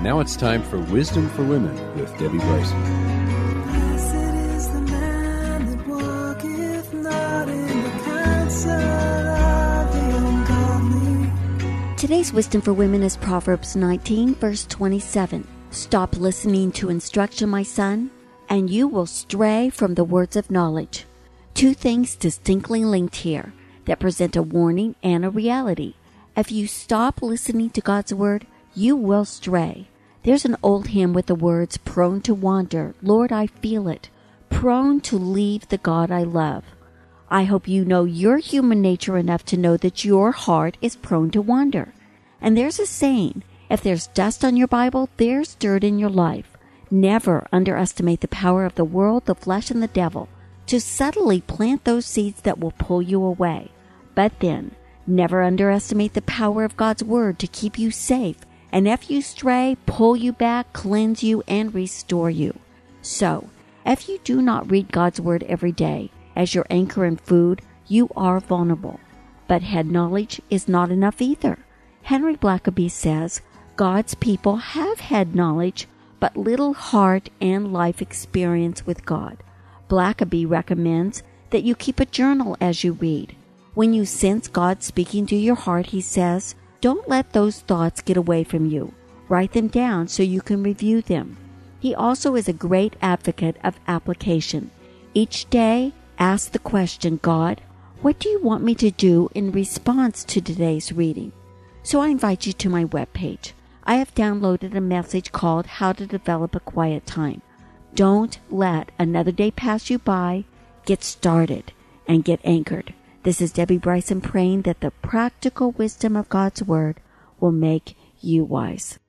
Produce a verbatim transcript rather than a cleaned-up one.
Now it's time for Wisdom for Women with Debbie Bryson. Blessed is the man that walketh not in the counsel of the ungodly. Today's Wisdom for Women is Proverbs nineteen, verse twenty-seven. Stop listening to instruction, my son, and you will stray from the words of knowledge. Two things distinctly linked here that present a warning and a reality. If you stop listening to God's word, you will stray. There's an old hymn with the words, prone to wander, Lord, I feel it, prone to leave the God I love. I hope you know your human nature enough to know that your heart is prone to wander. And there's a saying, if there's dust on your Bible, there's dirt in your life. Never underestimate the power of the world, the flesh, and the devil to subtly plant those seeds that will pull you away. But then, never underestimate the power of God's word to keep you safe, and if you stray, pull you back, cleanse you, and restore you. So, if you do not read God's word every day as your anchor and food, you are vulnerable. But head knowledge is not enough either. Henry Blackaby says, God's people have head knowledge, but little heart and life experience with God. Blackaby recommends that you keep a journal as you read. When you sense God speaking to your heart, he says, don't let those thoughts get away from you. Write them down so you can review them. He also is a great advocate of application. Each day, ask the question, God, what do you want me to do in response to today's reading? So I invite you to my webpage. I have downloaded a message called How to Develop a Quiet Time. Don't let another day pass you by. Get started and get anchored. This is Debbie Bryson praying that the practical wisdom of God's Word will make you wise.